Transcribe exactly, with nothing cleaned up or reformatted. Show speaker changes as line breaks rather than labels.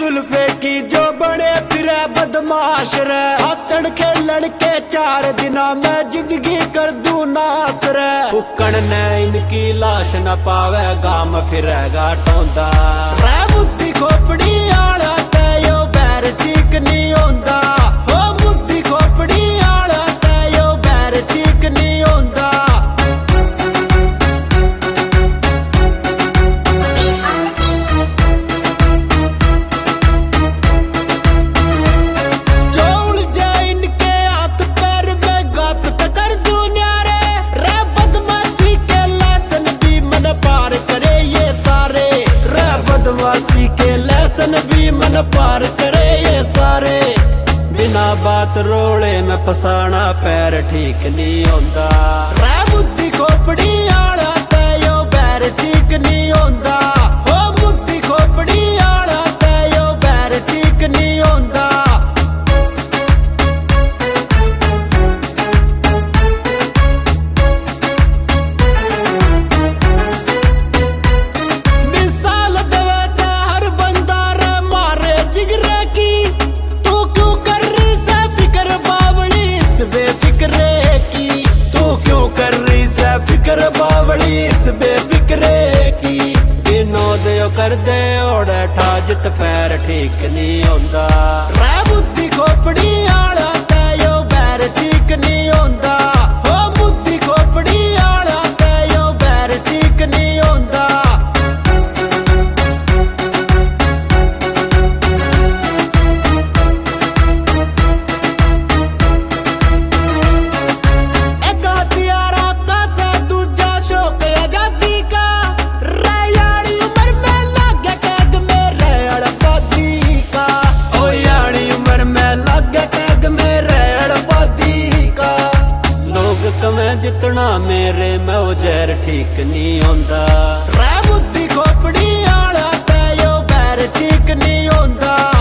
सुल्फे की जो बड़े फिरे बदमाश रे, हंसण खेलन के चार दिना में जिंदगी कर दू नास रे। कुकड़ ने इनकी लाश न पावे गाम फिरेगा टोंदा रे। बुद्धि खोपड़ी आला ते यो बैर ठीक नहीं होंदा, ओ बुद्धि खोपड़ी आला ते यो बैर ठीक नहीं होंदा। बदमाशी के लेसन भी मन पार करे ये सारे, बिना बात रोले में फसाना पैर ठीक नहीं होंदा रे। बुद्धि खोपड़ी आला ते यो बैर ठीक नहीं होंदा, ओ बुद्धि खोपड़ी आला ते यो बैर ठीक नहीं होंदा। बेफिक्रे की तू क्यों कर रही से फिक्र बावली इस बेफिक्रे की। विनोद यो कर दे ओढ़ ठाजत पैर ठीक नहीं होंदा रे। बुद्धि खोपड़ी आला ते यो बैर ठीक नहीं होंदा, ओ बुद्धि खोपड़ी आला ते यो बैर ठीक नहीं होंदा। जितना मेरे में वो जहर ठीक नहीं होंदा रे। बुद्धि खोपड़ी आला ते यो बैर ठीक नहीं होंदा।